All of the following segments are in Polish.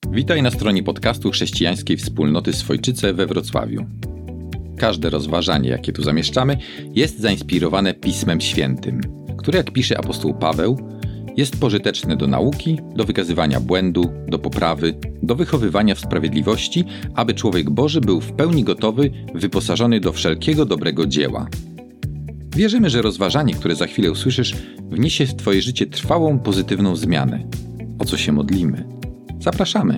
Witaj na stronie podcastu Chrześcijańskiej Wspólnoty Swojczyce we Wrocławiu. Każde rozważanie, jakie tu zamieszczamy, jest zainspirowane Pismem Świętym, które, jak pisze apostoł Paweł, jest pożyteczne do nauki, do wykazywania błędu, do poprawy, do wychowywania w sprawiedliwości, aby człowiek Boży był w pełni gotowy, wyposażony do wszelkiego dobrego dzieła. Wierzymy, że rozważanie, które za chwilę usłyszysz, wniesie w Twoje życie trwałą, pozytywną zmianę. O co się modlimy? Zapraszamy!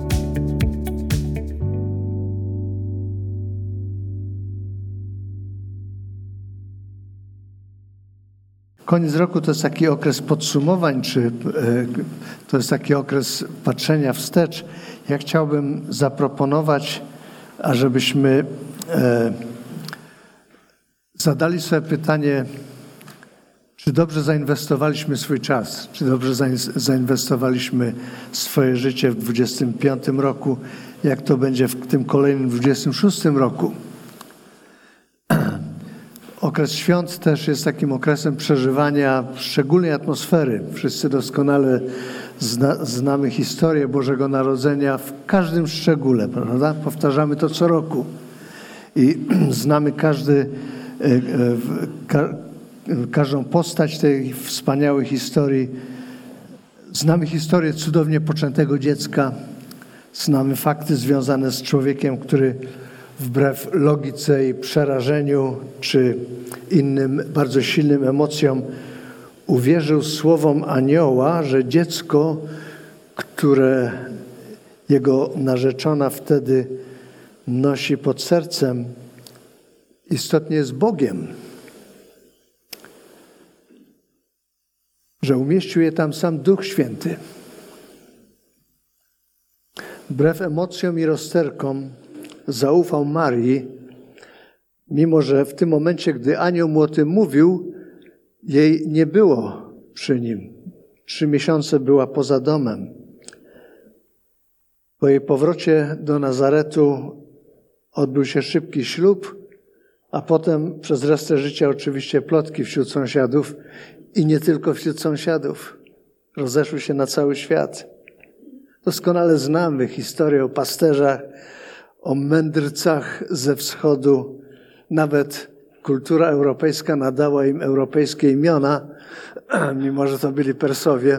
Koniec roku to jest taki okres podsumowań, czy to jest taki okres patrzenia wstecz. Ja chciałbym zaproponować, ażebyśmy zadali sobie pytanie, czy dobrze zainwestowaliśmy swój czas, czy dobrze zainwestowaliśmy swoje życie w 25 roku, jak to będzie w tym kolejnym 26 roku. Okres świąt też jest takim okresem przeżywania szczególnej atmosfery. Wszyscy doskonale znamy historię Bożego Narodzenia w każdym szczególe, prawda? Powtarzamy to co roku i znamy każdą postać tej wspaniałej historii. Znamy historię cudownie poczętego dziecka. Znamy fakty związane z człowiekiem, który wbrew logice i przerażeniu czy innym bardzo silnym emocjom uwierzył słowom anioła, że dziecko, które jego narzeczona wtedy nosi pod sercem, istotnie jest Bogiem. Że umieścił je tam sam Duch Święty. Wbrew emocjom i rozterkom zaufał Marii, mimo że w tym momencie, gdy anioł mu o tym mówił, jej nie było przy nim. 3 miesiące była poza domem. Po jej powrocie do Nazaretu odbył się szybki ślub, a potem przez resztę życia oczywiście plotki wśród sąsiadów i nie tylko wśród sąsiadów. Rozeszły się na cały świat. Doskonale znamy historię o pasterzach, o mędrcach ze wschodu. Nawet kultura europejska nadała im europejskie imiona, mimo że to byli Persowie.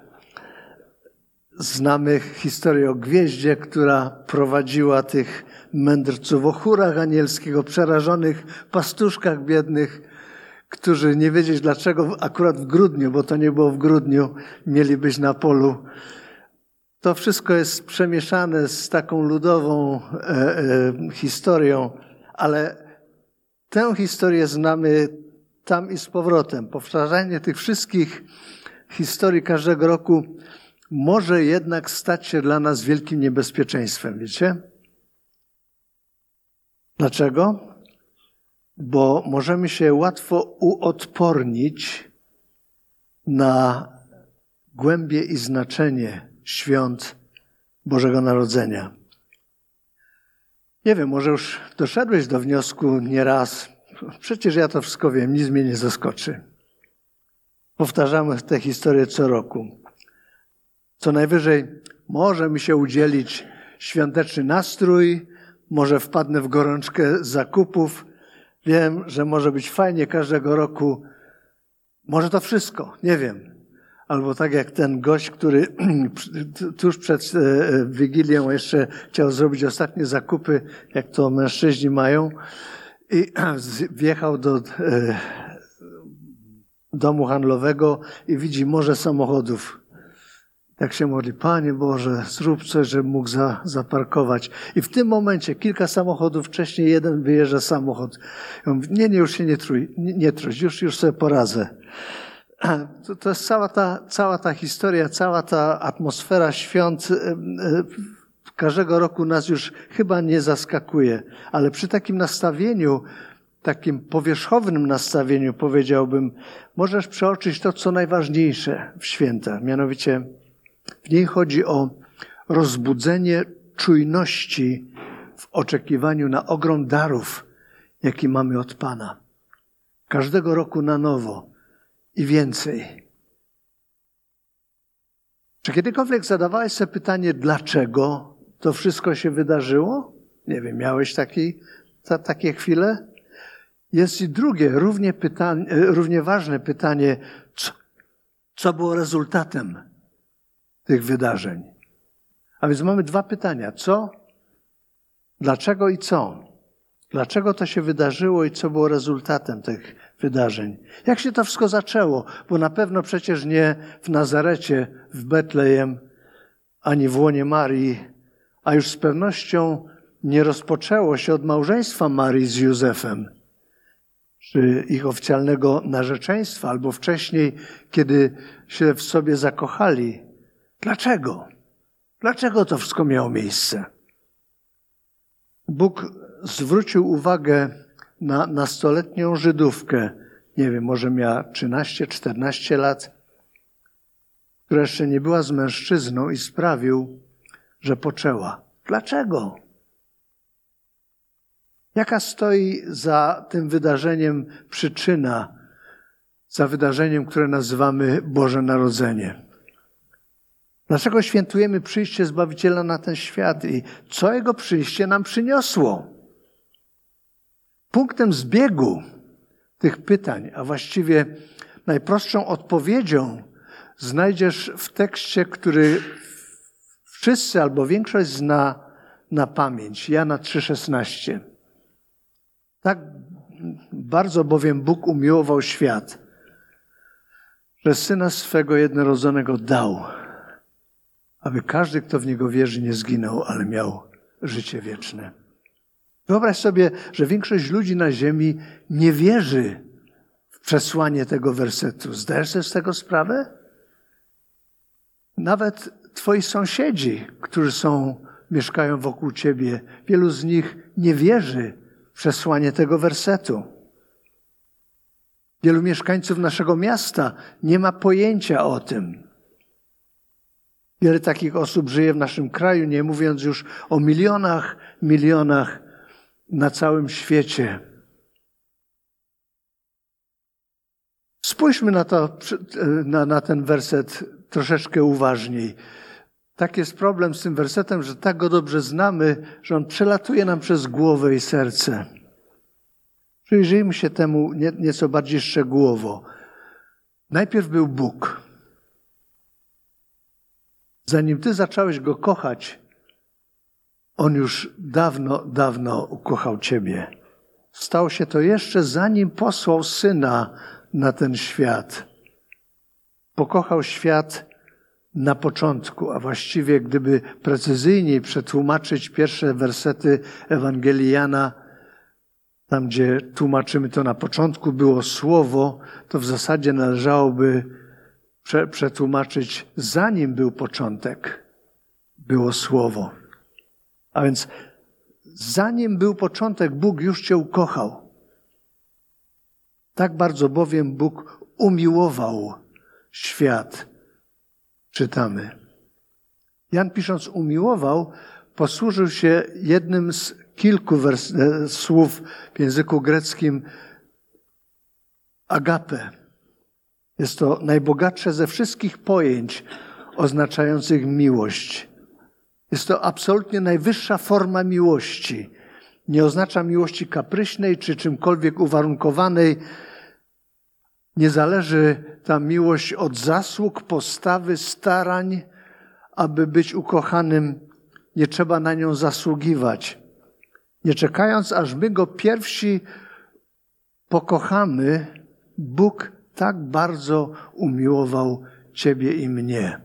Znamy historię o gwieździe, która prowadziła tych mędrców, o chórach anielskich, o przerażonych pastuszkach biednych, którzy nie wiedzieć dlaczego akurat w grudniu, bo to nie było w grudniu, mieli być na polu. To wszystko jest przemieszane z taką ludową historią, ale tę historię znamy tam i z powrotem. Powtarzanie tych wszystkich historii każdego roku może jednak stać się dla nas wielkim niebezpieczeństwem, wiecie? Dlaczego? Bo możemy się łatwo uodpornić na głębię i znaczenie świąt Bożego Narodzenia. Nie wiem, może już doszedłeś do wniosku nieraz, przecież ja to wszystko wiem, nic mnie nie zaskoczy. Powtarzamy tę historię co roku. Co najwyżej może mi się udzielić świąteczny nastrój, może wpadnę w gorączkę zakupów. Wiem, że może być fajnie każdego roku. Może to wszystko, nie wiem. Albo tak jak ten gość, który tuż przed Wigilią jeszcze chciał zrobić ostatnie zakupy, jak to mężczyźni mają, i wjechał do domu handlowego i widzi morze samochodów. Tak się modli, Panie Boże, zrób coś, żebym mógł zaparkować. I w tym momencie, kilka samochodów wcześniej, jeden wyjeżdża samochód. I on mówi, nie, już się nie truć, już sobie poradzę. To jest cała ta historia, cała ta atmosfera świąt każdego roku nas już chyba nie zaskakuje. Ale przy takim nastawieniu, takim powierzchownym nastawieniu, powiedziałbym, możesz przeoczyć to, co najważniejsze w świętach. Mianowicie w niej chodzi o rozbudzenie czujności w oczekiwaniu na ogrom darów, jaki mamy od Pana. Każdego roku na nowo i więcej. Czy kiedykolwiek zadawałeś sobie pytanie, dlaczego to wszystko się wydarzyło? Nie wiem, miałeś takie chwile? Jest i drugie, równie ważne pytanie, co było rezultatem tych wydarzeń? A więc mamy dwa pytania. Co, dlaczego i co? Dlaczego to się wydarzyło i co było rezultatem tych wydarzeń? Jak się to wszystko zaczęło? Bo na pewno przecież nie w Nazarecie, w Betlejem, ani w łonie Marii, a już z pewnością nie rozpoczęło się od małżeństwa Marii z Józefem, czy ich oficjalnego narzeczeństwa, albo wcześniej, kiedy się w sobie zakochali. Dlaczego? Dlaczego to wszystko miało miejsce? Bóg zwrócił uwagę na nastoletnią Żydówkę, nie wiem, może miała 13-14 lat, która jeszcze nie była z mężczyzną i sprawił, że poczęła. Dlaczego? Jaka stoi za tym wydarzeniem przyczyna, za wydarzeniem, które nazywamy Boże Narodzenie? Dlaczego świętujemy przyjście Zbawiciela na ten świat i co Jego przyjście nam przyniosło? Punktem zbiegu tych pytań, a właściwie najprostszą odpowiedzią znajdziesz w tekście, który wszyscy albo większość zna na pamięć. Jana 3,16. Tak bardzo bowiem Bóg umiłował świat, że Syna swego jednorodzonego dał, aby każdy, kto w Niego wierzy, nie zginął, ale miał życie wieczne. Wyobraź sobie, że większość ludzi na ziemi nie wierzy w przesłanie tego wersetu. Zdajesz sobie z tego sprawę? Nawet twoi sąsiedzi, którzy mieszkają wokół ciebie, wielu z nich nie wierzy w przesłanie tego wersetu. Wielu mieszkańców naszego miasta nie ma pojęcia o tym. Wiele takich osób żyje w naszym kraju, nie mówiąc już o milionach na całym świecie. Spójrzmy na ten werset troszeczkę uważniej. Tak jest problem z tym wersetem, że tak go dobrze znamy, że on przelatuje nam przez głowę i serce. Przyjrzyjmy się temu nieco bardziej szczegółowo. Najpierw był Bóg. Zanim ty zacząłeś Go kochać, On już dawno ukochał ciebie. Stało się to jeszcze zanim posłał Syna na ten świat. Pokochał świat na początku, a właściwie gdyby precyzyjniej przetłumaczyć pierwsze wersety Ewangelii Jana, tam gdzie tłumaczymy to na początku było Słowo, to w zasadzie należałoby przetłumaczyć zanim był początek, było Słowo. A więc zanim był początek, Bóg już cię ukochał. Tak bardzo bowiem Bóg umiłował świat, czytamy. Jan pisząc umiłował, posłużył się jednym z kilku słów w języku greckim agape. Jest to najbogatsze ze wszystkich pojęć oznaczających miłość. Jest to absolutnie najwyższa forma miłości. Nie oznacza miłości kapryśnej czy czymkolwiek uwarunkowanej. Nie zależy ta miłość od zasług, postawy, starań, aby być ukochanym. Nie trzeba na nią zasługiwać. Nie czekając, aż my Go pierwsi pokochamy, Bóg tak bardzo umiłował ciebie i mnie.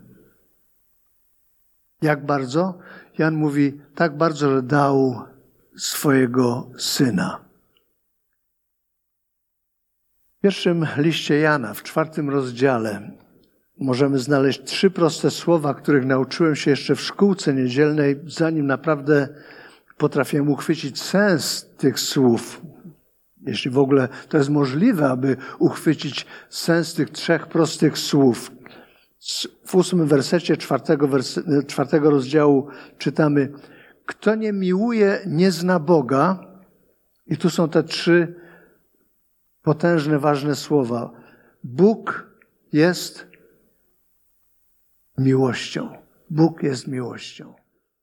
Jak bardzo? Jan mówi, tak bardzo, że dał swojego Syna. W pierwszym liście Jana, w 4 rozdziale, możemy znaleźć 3 proste słowa, których nauczyłem się jeszcze w szkółce niedzielnej, zanim naprawdę potrafiłem uchwycić sens tych słów. Jeśli w ogóle to jest możliwe, aby uchwycić sens tych 3 prostych słów. W 8 wersecie 4 rozdziału czytamy: kto nie miłuje, nie zna Boga. I tu są te 3 potężne, ważne słowa. Bóg jest miłością. Bóg jest miłością.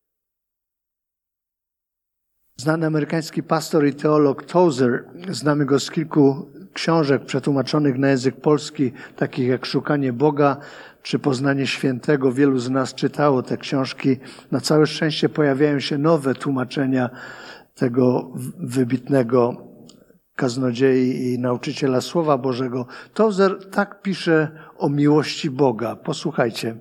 Znany amerykański pastor i teolog Tozer, znamy go z kilku książek przetłumaczonych na język polski, takich jak Szukanie Boga czy Poznanie Świętego. Wielu z nas czytało te książki. Na całe szczęście pojawiają się nowe tłumaczenia tego wybitnego kaznodziei i nauczyciela Słowa Bożego. Tozer tak pisze o miłości Boga. Posłuchajcie.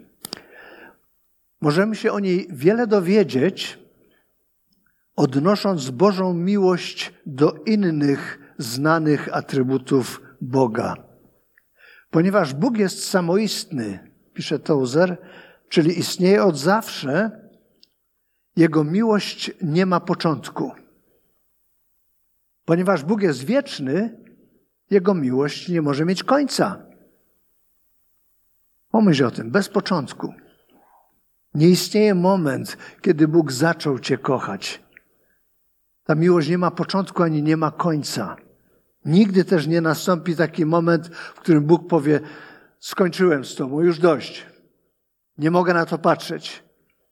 Możemy się o niej wiele dowiedzieć, odnosząc Bożą miłość do innych znanych atrybutów Boga. Ponieważ Bóg jest samoistny, pisze Tozer, czyli istnieje od zawsze, Jego miłość nie ma początku. Ponieważ Bóg jest wieczny, Jego miłość nie może mieć końca. Pomyśl o tym, bez początku. Nie istnieje moment, kiedy Bóg zaczął Cię kochać. Ta miłość nie ma początku ani nie ma końca. Nigdy też nie nastąpi taki moment, w którym Bóg powie: skończyłem z Tobą, już dość. Nie mogę na to patrzeć.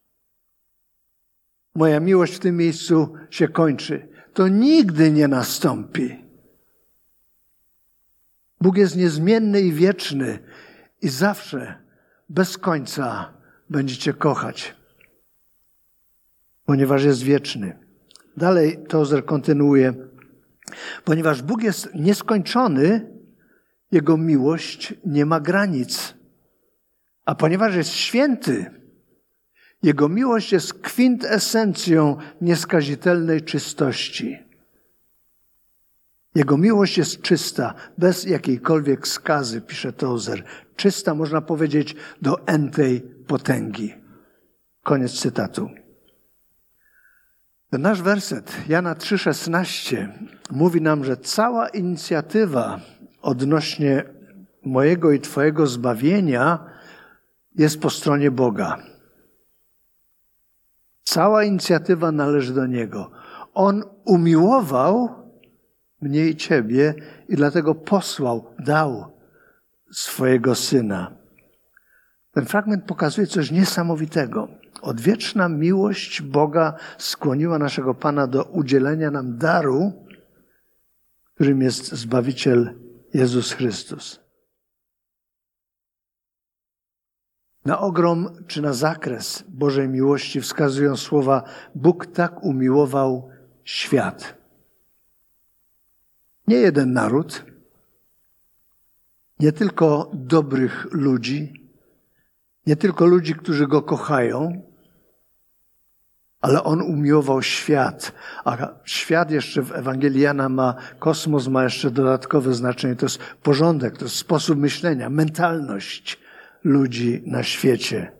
Moja miłość w tym miejscu się kończy. To nigdy nie nastąpi. Bóg jest niezmienny i wieczny i zawsze, bez końca będzie Cię kochać, ponieważ jest wieczny. Dalej Tozer kontynuuje. Ponieważ Bóg jest nieskończony, Jego miłość nie ma granic. A ponieważ jest święty, Jego miłość jest kwintesencją nieskazitelnej czystości. Jego miłość jest czysta, bez jakiejkolwiek skazy, pisze Tozer. Czysta, można powiedzieć, do entej potęgi. Koniec cytatu. Ten nasz werset, Jana 3,16, mówi nam, że cała inicjatywa odnośnie mojego i Twojego zbawienia jest po stronie Boga. Cała inicjatywa należy do Niego. On umiłował mnie i Ciebie i dlatego posłał, dał swojego Syna. Ten fragment pokazuje coś niesamowitego. Odwieczna miłość Boga skłoniła naszego Pana do udzielenia nam daru, którym jest Zbawiciel Jezus Chrystus. Na ogrom czy na zakres Bożej miłości wskazują słowa: Bóg tak umiłował świat. Nie jeden naród, nie tylko dobrych ludzi, nie tylko ludzi, którzy Go kochają, ale On umiłował świat. A świat jeszcze w Ewangelii Jana ma, kosmos ma jeszcze dodatkowe znaczenie. To jest porządek, to jest sposób myślenia, mentalność ludzi na świecie.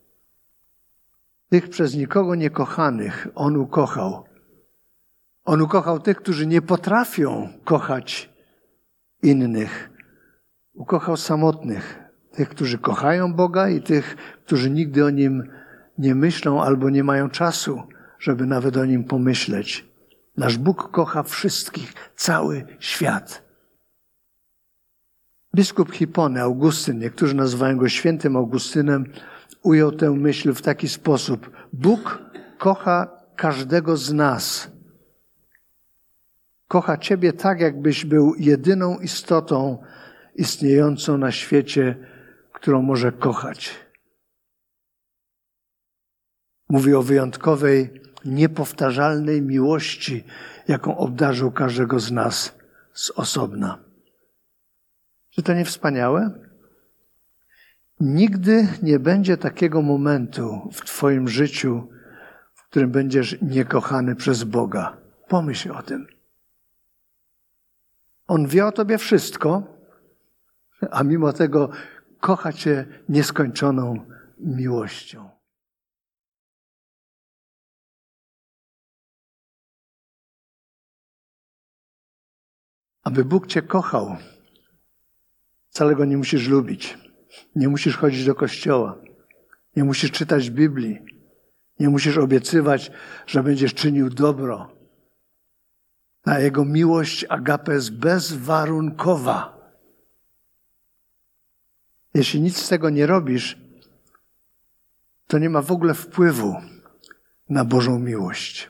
Tych przez nikogo niekochanych On ukochał. On ukochał tych, którzy nie potrafią kochać innych. Ukochał samotnych. Tych, którzy kochają Boga i tych, którzy nigdy o Nim nie myślą albo nie mają czasu, żeby nawet o Nim pomyśleć. Nasz Bóg kocha wszystkich, cały świat. Biskup Hipony, Augustyn, niektórzy nazywają go świętym Augustynem, ujął tę myśl w taki sposób. Bóg kocha każdego z nas. Kocha Ciebie tak, jakbyś był jedyną istotą istniejącą na świecie, którą może kochać. Mówi o wyjątkowej, niepowtarzalnej miłości, jaką obdarzył każdego z nas z osobna. Czy to nie wspaniałe? Nigdy nie będzie takiego momentu w Twoim życiu, w którym będziesz niekochany przez Boga. Pomyśl o tym. On wie o Tobie wszystko, a mimo tego kocha Cię nieskończoną miłością. Aby Bóg Cię kochał, wcale Go nie musisz lubić. Nie musisz chodzić do kościoła. Nie musisz czytać Biblii. Nie musisz obiecywać, że będziesz czynił dobro. Ta Jego miłość, agape, jest bezwarunkowa. Jeśli nic z tego nie robisz, to nie ma w ogóle wpływu na Bożą miłość.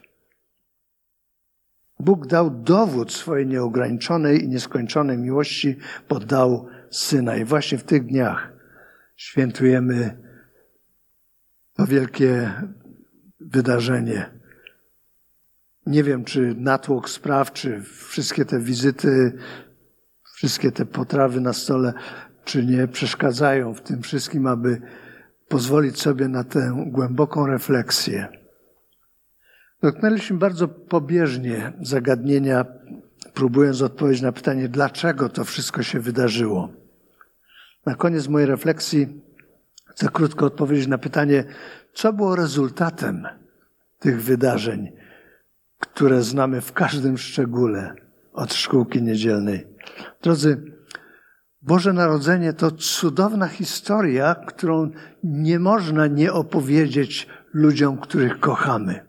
Bóg dał dowód swojej nieograniczonej i nieskończonej miłości, bo dał Syna. I właśnie w tych dniach świętujemy to wielkie wydarzenie. Nie wiem, czy natłok spraw, czy wszystkie te wizyty, wszystkie te potrawy na stole, czy nie przeszkadzają w tym wszystkim, aby pozwolić sobie na tę głęboką refleksję. Dotknęliśmy bardzo pobieżnie zagadnienia, próbując odpowiedzieć na pytanie, dlaczego to wszystko się wydarzyło. Na koniec mojej refleksji chcę krótko odpowiedzieć na pytanie, co było rezultatem tych wydarzeń, które znamy w każdym szczególe od szkółki niedzielnej. Drodzy, Boże Narodzenie to cudowna historia, którą nie można nie opowiedzieć ludziom, których kochamy.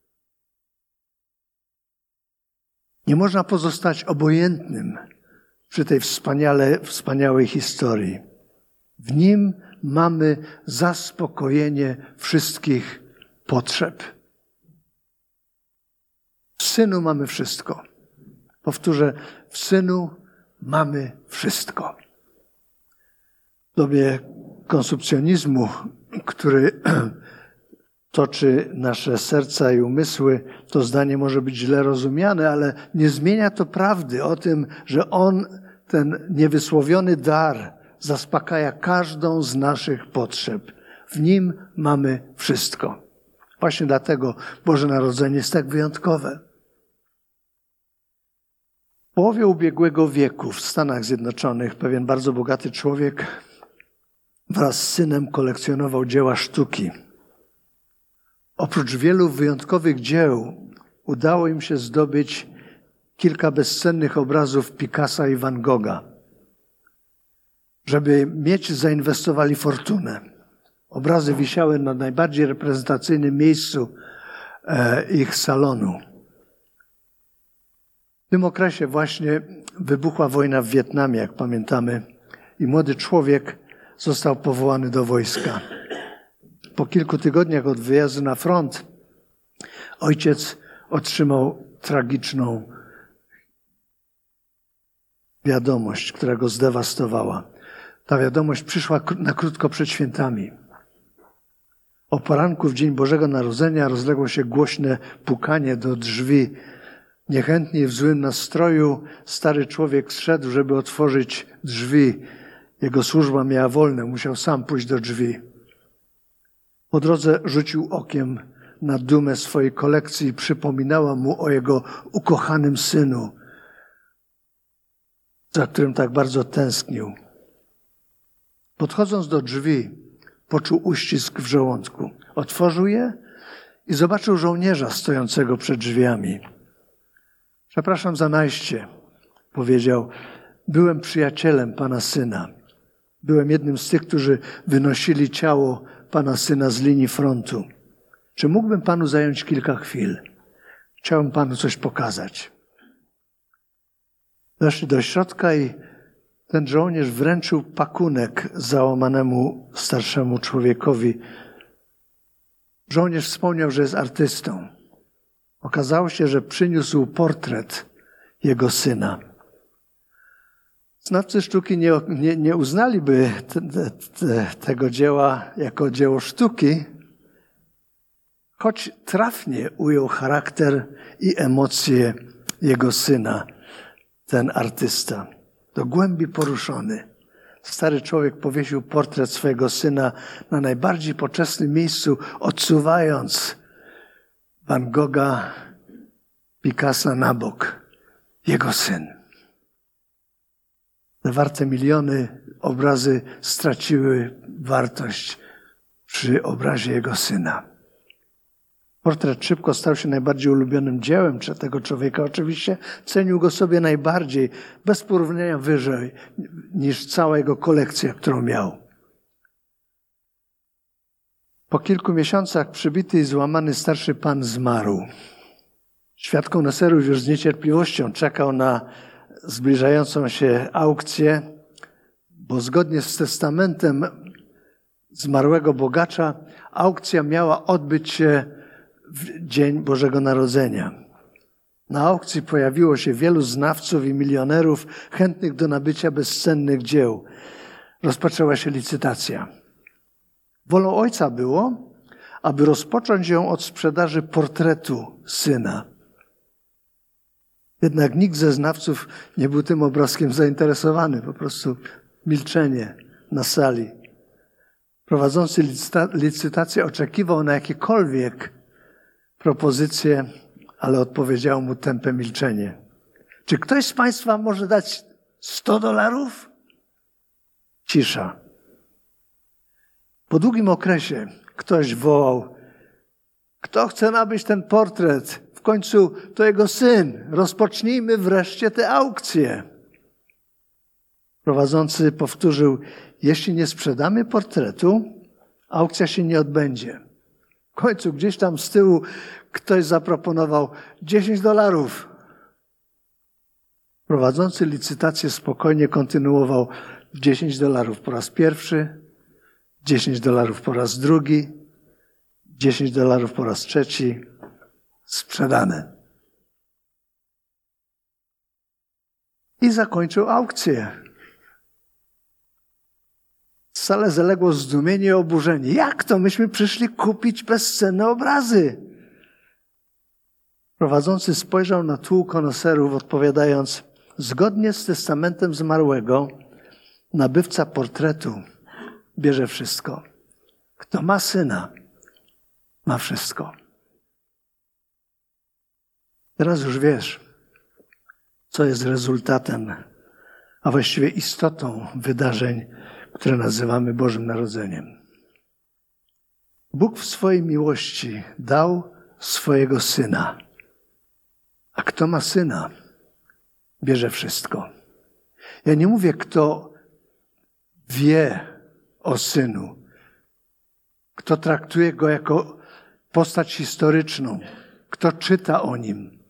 Nie można pozostać obojętnym przy tej wspaniałej historii. W nim mamy zaspokojenie wszystkich potrzeb. W Synu mamy wszystko. Powtórzę, w Synu mamy wszystko. W dobie konsumpcjonizmu, który toczy nasze serca i umysły, to zdanie może być źle rozumiane, ale nie zmienia to prawdy o tym, że On, ten niewysłowiony dar, zaspokaja każdą z naszych potrzeb. W Nim mamy wszystko. Właśnie dlatego Boże Narodzenie jest tak wyjątkowe. W połowie ubiegłego wieku w Stanach Zjednoczonych pewien bardzo bogaty człowiek wraz z synem kolekcjonował dzieła sztuki. Oprócz wielu wyjątkowych dzieł udało im się zdobyć kilka bezcennych obrazów Picassa i Van Gogha. Żeby mieć, zainwestowali fortunę. Obrazy wisiały na najbardziej reprezentacyjnym miejscu ich salonu. W tym okresie właśnie wybuchła wojna w Wietnamie, jak pamiętamy, i młody człowiek został powołany do wojska. Po kilku tygodniach od wyjazdu na front ojciec otrzymał tragiczną wiadomość, która go zdewastowała. Ta wiadomość przyszła na krótko przed świętami. O poranku w dzień Bożego Narodzenia rozległo się głośne pukanie do drzwi. Niechętnie w złym nastroju stary człowiek zszedł, żeby otworzyć drzwi. Jego służba miała wolne, musiał sam pójść do drzwi. Po drodze rzucił okiem na dumę swojej kolekcji i przypominała mu o jego ukochanym synu, za którym tak bardzo tęsknił. Podchodząc do drzwi, poczuł uścisk w żołądku. Otworzył je i zobaczył żołnierza stojącego przed drzwiami. Przepraszam za najście, powiedział. Byłem przyjacielem pana syna. Byłem jednym z tych, którzy wynosili ciało pana syna z linii frontu. Czy mógłbym panu zająć kilka chwil? Chciałem panu coś pokazać. Weszli do środka i ten żołnierz wręczył pakunek załamanemu starszemu człowiekowi. Żołnierz wspomniał, że jest artystą. Okazało się, że przyniósł portret jego syna. Znawcy sztuki nie uznaliby tego dzieła jako dzieło sztuki, choć trafnie ujął charakter i emocje jego syna, ten artysta. Do głębi poruszony. Stary człowiek powiesił portret swojego syna na najbardziej poczesnym miejscu, odsuwając Van Gogha, Picassa na bok. Jego syn. Te warte miliony obrazy straciły wartość przy obrazie jego syna. Portret szybko stał się najbardziej ulubionym dziełem tego człowieka. Oczywiście cenił go sobie najbardziej, bez porównania wyżej niż cała jego kolekcja, którą miał. Po kilku miesiącach przybity i złamany starszy pan zmarł. Świat koneserów już z niecierpliwością czekał na zbliżającą się aukcję, bo zgodnie z testamentem zmarłego bogacza Aukcja miała odbyć się w dzień Bożego Narodzenia. Na aukcji pojawiło się wielu znawców i milionerów chętnych do nabycia bezcennych dzieł. Rozpoczęła się licytacja. Wolą ojca było, aby rozpocząć ją od sprzedaży portretu syna. Jednak nikt ze znawców nie był tym obrazkiem zainteresowany. Po prostu milczenie na sali. Prowadzący licytację oczekiwał na jakiekolwiek propozycje, ale odpowiedziało mu tępe milczenie. Czy ktoś z Państwa może dać $100? Cisza. Po długim okresie ktoś wołał: kto chce nabyć ten portret? W końcu to jego syn. Rozpocznijmy wreszcie tę aukcję. Prowadzący powtórzył: jeśli nie sprzedamy portretu, aukcja się nie odbędzie. W końcu gdzieś tam z tyłu ktoś zaproponował $10. Prowadzący licytację spokojnie kontynuował: $10 po raz pierwszy, $10 po raz drugi, $10 po raz trzeci. Sprzedane. I zakończył aukcję. Salę zaległo zdumienie i oburzenie. Jak to? Myśmy przyszli kupić bezcenne obrazy. Prowadzący spojrzał na tłum konoserów, odpowiadając: zgodnie z testamentem zmarłego, nabywca portretu bierze wszystko. Kto ma syna, ma wszystko. Teraz już wiesz, co jest rezultatem, a właściwie istotą wydarzeń, które nazywamy Bożym Narodzeniem. Bóg w swojej miłości dał swojego Syna. A kto ma Syna, bierze wszystko. Ja nie mówię, kto wie o Synu, kto traktuje Go jako postać historyczną, kto czyta o Nim.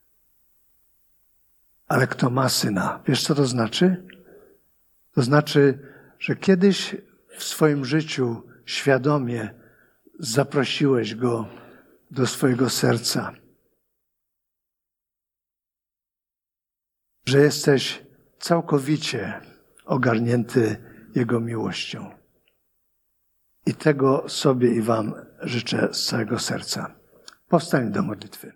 Ale kto ma Syna. Wiesz, co to znaczy? To znaczy, że kiedyś w swoim życiu świadomie zaprosiłeś Go do swojego serca. Że jesteś całkowicie ogarnięty Jego miłością. I tego sobie i Wam życzę z całego serca. Powstań do modlitwy.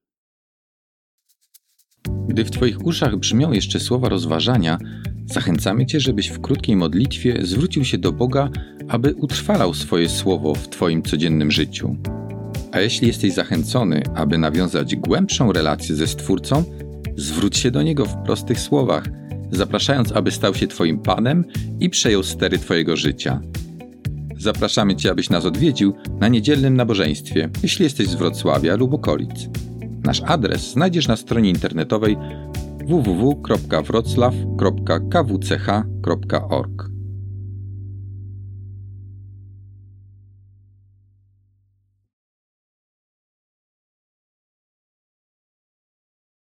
Gdy w Twoich uszach brzmią jeszcze słowa rozważania, zachęcamy Cię, żebyś w krótkiej modlitwie zwrócił się do Boga, aby utrwalał swoje słowo w Twoim codziennym życiu. A jeśli jesteś zachęcony, aby nawiązać głębszą relację ze Stwórcą, zwróć się do Niego w prostych słowach, zapraszając, aby stał się Twoim Panem i przejął stery Twojego życia. Zapraszamy Cię, abyś nas odwiedził na niedzielnym nabożeństwie, jeśli jesteś z Wrocławia lub okolic. Nasz adres znajdziesz na stronie internetowej www.wroclaw.kwch.org.